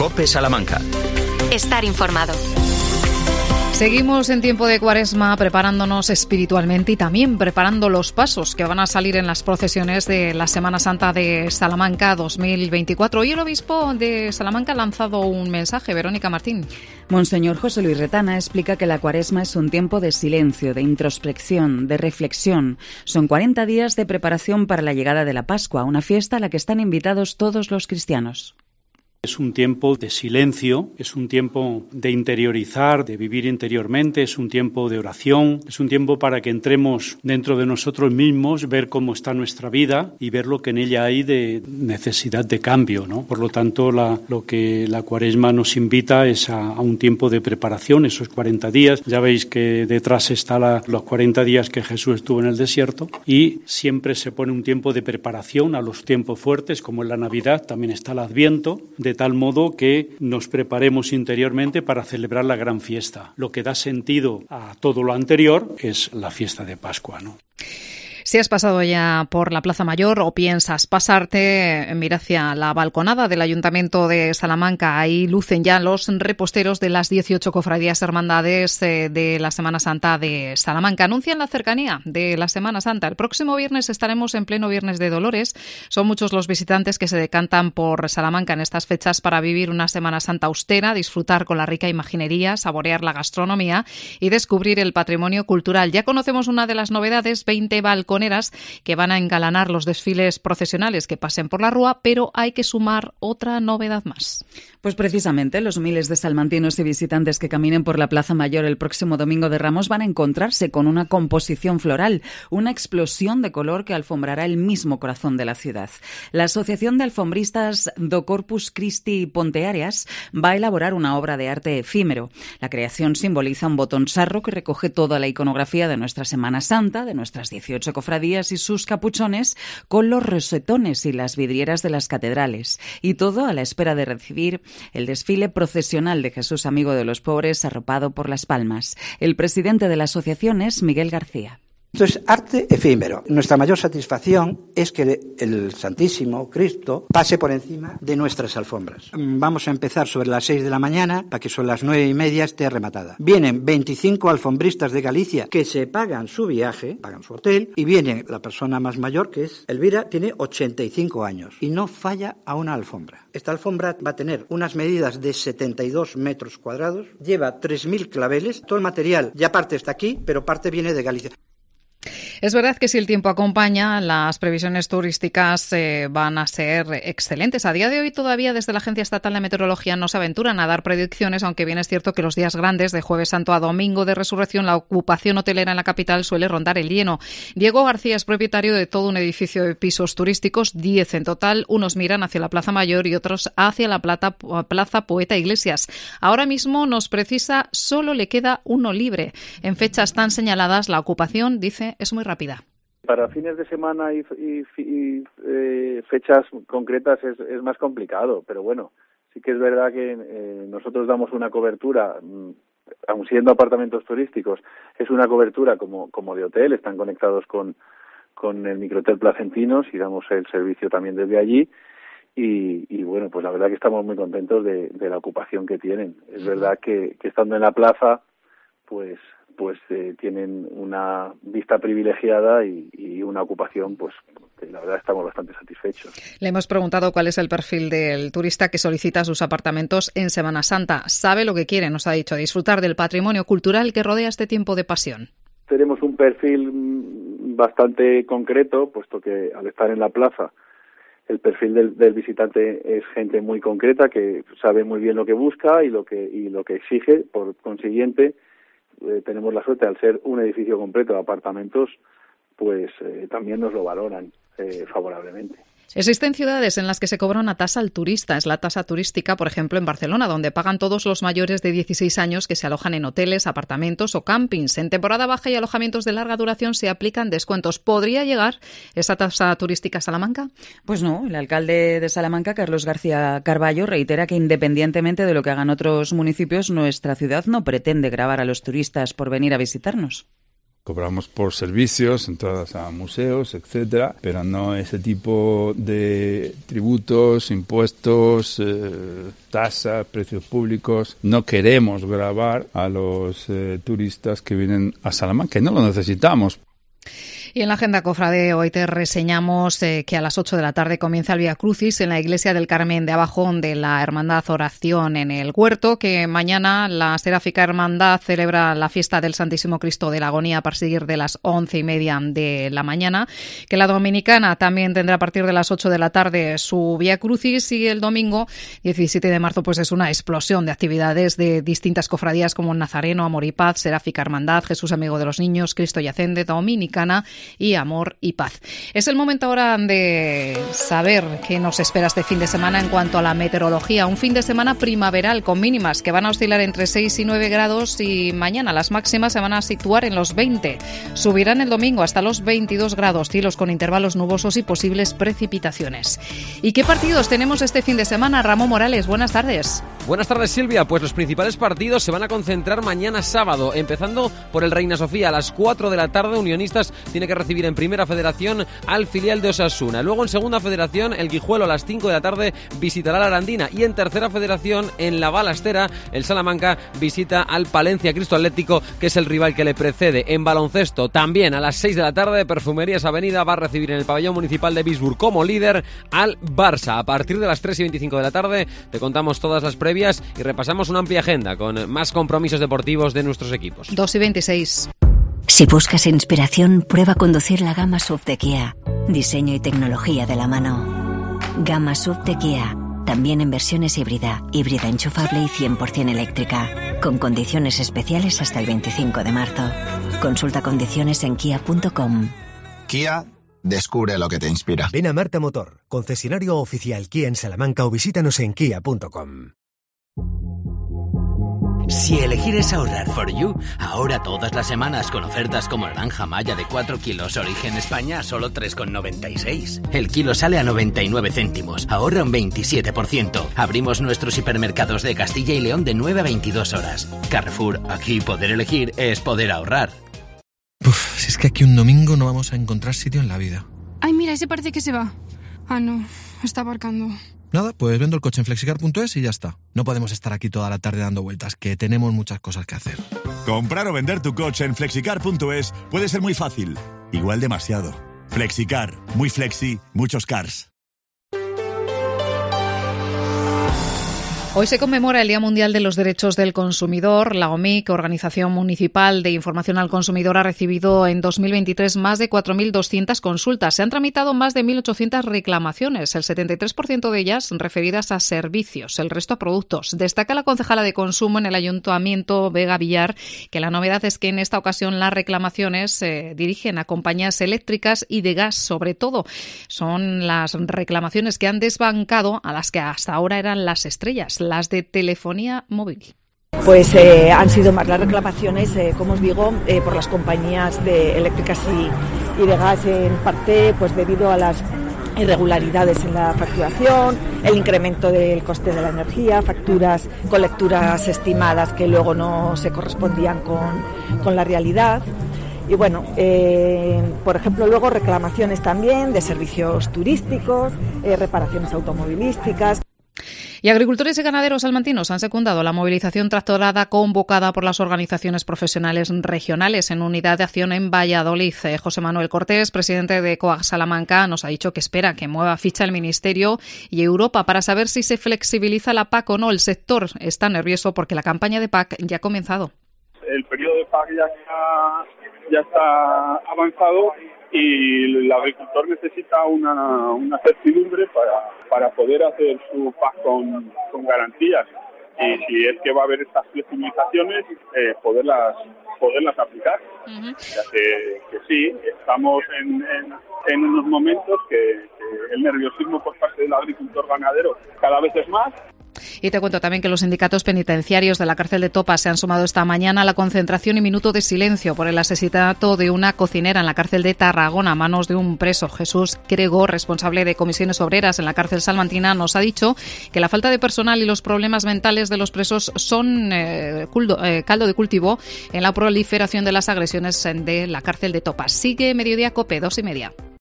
COPE Salamanca. Estar informado. Seguimos en tiempo de Cuaresma preparándonos espiritualmente y también preparando los pasos que van a salir en las procesiones de la Semana Santa de Salamanca 2024. Hoy el obispo de Salamanca ha lanzado un mensaje. Verónica Martín. Monseñor José Luis Retana explica que la Cuaresma es un tiempo de silencio, de introspección, de reflexión. Son 40 días de preparación para la llegada de la Pascua, una fiesta a la que están invitados todos los cristianos. Es un tiempo de silencio, es un tiempo de interiorizar, de vivir interiormente, es un tiempo de oración, es un tiempo para que entremos dentro de nosotros mismos, ver cómo está nuestra vida y ver lo que en ella hay de necesidad de cambio, ¿no? Por lo tanto, lo que la Cuaresma nos invita es a un tiempo de preparación, esos 40 días. Ya veis que detrás está los 40 días que Jesús estuvo en el desierto y siempre se pone un tiempo de preparación a los tiempos fuertes, como en la Navidad, también está el Adviento, de tal modo que nos preparemos interiormente para celebrar la gran fiesta. Lo que da sentido a todo lo anterior es la fiesta de Pascua, ¿no? Si has pasado ya por la Plaza Mayor o piensas pasarte, mira hacia la balconada del Ayuntamiento de Salamanca. Ahí lucen ya los reposteros de las 18 cofradías hermandades de la Semana Santa de Salamanca. Anuncian la cercanía de la Semana Santa. El próximo viernes estaremos en pleno Viernes de Dolores. Son muchos los visitantes que se decantan por Salamanca en estas fechas para vivir una Semana Santa austera, disfrutar con la rica imaginería, saborear la gastronomía y descubrir el patrimonio cultural. Ya conocemos una de las novedades, 20 balconeras que van a engalanar los desfiles procesionales que pasen por la Rúa, pero hay que sumar otra novedad más. Pues precisamente los miles de salmantinos y visitantes que caminen por la Plaza Mayor el próximo Domingo de Ramos van a encontrarse con una composición floral, una explosión de color que alfombrará el mismo corazón de la ciudad. La Asociación de Alfombristas do Corpus Christi Ponteareas va a elaborar una obra de arte efímero. La creación simboliza un botón sarro que recoge toda la iconografía de nuestra Semana Santa, de nuestras 18 cofradías y sus capuchones, con los rosetones y las vidrieras de las catedrales. Y todo a la espera de recibir el desfile procesional de Jesús Amigo de los Pobres, arropado por las palmas. El presidente de la asociación es Miguel García. Esto es arte efímero. Nuestra mayor satisfacción es que el Santísimo Cristo pase por encima de nuestras alfombras. Vamos a empezar sobre las 6 de la mañana para que sobre las 9:30 esté rematada. Vienen 25 alfombristas de Galicia que se pagan su viaje, pagan su hotel, y viene la persona más mayor, que es Elvira, tiene 85 años y no falla a una alfombra. Esta alfombra va a tener unas medidas de 72 metros cuadrados, lleva 3.000 claveles, todo el material ya parte está aquí, pero parte viene de Galicia. Es verdad que si el tiempo acompaña, las previsiones turísticas van a ser excelentes. A día de hoy todavía desde la Agencia Estatal de Meteorología no se aventuran a dar predicciones, aunque bien es cierto que los días grandes de Jueves Santo a Domingo de Resurrección la ocupación hotelera en la capital suele rondar el lleno. Diego García es propietario de todo un edificio de pisos turísticos, 10 en total. Unos miran hacia la Plaza Mayor y otros hacia la Plaza Poeta Iglesias. Ahora mismo nos precisa, solo le queda uno libre. En fechas tan señaladas, la ocupación, dice, es muy rápida. Para fines de semana y fechas concretas es más complicado, pero bueno, sí que es verdad que nosotros damos una cobertura, aun siendo apartamentos turísticos, es una cobertura como de hotel, están conectados con el microhotel Placentinos y damos el servicio también desde allí. Y bueno, pues la verdad que estamos muy contentos de la ocupación que tienen. Es verdad que estando en la plaza, pues tienen una vista privilegiada y una ocupación, pues que la verdad estamos bastante satisfechos. Le hemos preguntado cuál es el perfil del turista que solicita sus apartamentos en Semana Santa. Sabe lo que quiere, nos ha dicho, disfrutar del patrimonio cultural que rodea este tiempo de pasión. Tenemos un perfil bastante concreto, puesto que al estar en la plaza, el perfil del visitante es gente muy concreta que sabe muy bien lo que busca y lo que exige. Por consiguiente, tenemos la suerte, al ser un edificio completo de apartamentos, pues también nos lo valoran favorablemente. Existen ciudades en las que se cobra una tasa al turista. Es la tasa turística, por ejemplo, en Barcelona, donde pagan todos los mayores de 16 años que se alojan en hoteles, apartamentos o campings. En temporada baja y alojamientos de larga duración se aplican descuentos. ¿Podría llegar esa tasa turística a Salamanca? Pues no. El alcalde de Salamanca, Carlos García Carballo, reitera que independientemente de lo que hagan otros municipios, nuestra ciudad no pretende gravar a los turistas por venir a visitarnos. Cobramos por servicios, entradas a museos, etcétera, pero no ese tipo de tributos, impuestos, tasas, precios públicos. No queremos gravar a los turistas que vienen a Salamanca, y no lo necesitamos. Y en la agenda cofrade hoy te reseñamos que a las 8 de la tarde comienza el Vía Crucis en la Iglesia del Carmen de Abajón de la Hermandad Oración en el Huerto, que mañana la Seráfica Hermandad celebra la fiesta del Santísimo Cristo de la Agonía a partir de las 11:30 de la mañana, que la Dominicana también tendrá a partir de las 8 de la tarde su Vía Crucis, y el domingo 17 de marzo pues es una explosión de actividades de distintas cofradías como Nazareno, Amor y Paz, Seráfica Hermandad, Jesús Amigo de los Niños, Cristo Yacente, Dominicana y Amor y Paz. Es el momento ahora de saber qué nos espera este fin de semana en cuanto a la meteorología. Un fin de semana primaveral con mínimas que van a oscilar entre 6 y 9 grados, y mañana las máximas se van a situar en los 20. Subirán el domingo hasta los 22 grados, cielos con intervalos nubosos y posibles precipitaciones. ¿Y qué partidos tenemos este fin de semana? Ramón Morales, buenas tardes. Buenas tardes, Silvia. Pues los principales partidos se van a concentrar mañana sábado, empezando por el Reina Sofía. A las 4 de la tarde, Unionistas tiene que recibir en Primera Federación al filial de Osasuna. Luego en Segunda Federación, el Guijuelo a las 5 de la tarde visitará la Arandina. Y en Tercera Federación, en la Balastera, el Salamanca visita al Palencia Cristo Atlético, que es el rival que le precede. En baloncesto, también a las 6 de la tarde, Perfumerías Avenida va a recibir en el pabellón municipal de Bisburg como líder al Barça. A partir de las 3:25 de la tarde te contamos todas las previas y repasamos una amplia agenda con más compromisos deportivos de nuestros equipos. 2:26. Si buscas inspiración, prueba conducir la gama SUV de Kia. Diseño y tecnología de la mano. Gama SUV de Kia. También en versiones híbrida enchufable y 100% eléctrica. Con condiciones especiales hasta el 25 de marzo. Consulta condiciones en kia.com. Kia, descubre lo que te inspira. Ven a Marta Motor, concesionario oficial Kia en Salamanca, o visítanos en kia.com. Si elegir es ahorrar for you, ahora todas las semanas con ofertas como naranja maya de 4 kilos origen España a solo 3,96. El kilo sale a 99 céntimos, ahorra un 27%. Abrimos nuestros hipermercados de Castilla y León de 9 a 22 horas. Carrefour, aquí poder elegir es poder ahorrar. Si es que aquí un domingo no vamos a encontrar sitio en la vida. Ay, mira, ese parece que se va. Ah, no, está aparcando. Nada, pues vendo el coche en flexicar.es y ya está. No podemos estar aquí toda la tarde dando vueltas, que tenemos muchas cosas que hacer. Comprar o vender tu coche en flexicar.es puede ser muy fácil, igual demasiado. Flexicar, muy flexi, muchos cars. Hoy se conmemora el Día Mundial de los Derechos del Consumidor. La OMIC, Organización Municipal de Información al Consumidor, ha recibido en 2023 más de 4.200 consultas. Se han tramitado más de 1.800 reclamaciones, el 73% de ellas referidas a servicios, el resto a productos. Destaca la concejala de Consumo en el Ayuntamiento, Vega Villar, que la novedad es que en esta ocasión las reclamaciones se dirigen a compañías eléctricas y de gas, sobre todo. Son las reclamaciones que han desbancado a las que hasta ahora eran las estrellas, las de telefonía móvil. Pues han sido más las reclamaciones, como os digo, por las compañías eléctricas y de gas, en parte pues debido a las irregularidades en la facturación, el incremento del coste de la energía, facturas con lecturas estimadas que luego no se correspondían con la realidad. Y bueno, por ejemplo, luego reclamaciones también de servicios turísticos, reparaciones automovilísticas. Y agricultores y ganaderos salmantinos han secundado la movilización tractorada convocada por las organizaciones profesionales regionales en Unidad de Acción en Valladolid. José Manuel Cortés, presidente de COAG Salamanca, nos ha dicho que espera que mueva ficha el Ministerio y Europa para saber si se flexibiliza la PAC o no. El sector está nervioso porque la campaña de PAC ya ha comenzado. El periodo de PAC ya está avanzado y el agricultor necesita una certidumbre para poder hacer su PAC con garantías. Y si es que va a haber estas flexibilizaciones, poderlas aplicar. Uh-huh. Ya que sí, estamos en unos momentos que el nerviosismo por parte del agricultor ganadero cada vez es más. Y te cuento también que los sindicatos penitenciarios de la cárcel de Topa se han sumado esta mañana a la concentración y minuto de silencio por el asesinato de una cocinera en la cárcel de Tarragona a manos de un preso. Jesús Crego, responsable de comisiones obreras en la cárcel salmantina, nos ha dicho que la falta de personal y los problemas mentales de los presos son caldo de cultivo en la proliferación de las agresiones de la cárcel de Topa. Sigue Mediodía COPE, 2:30.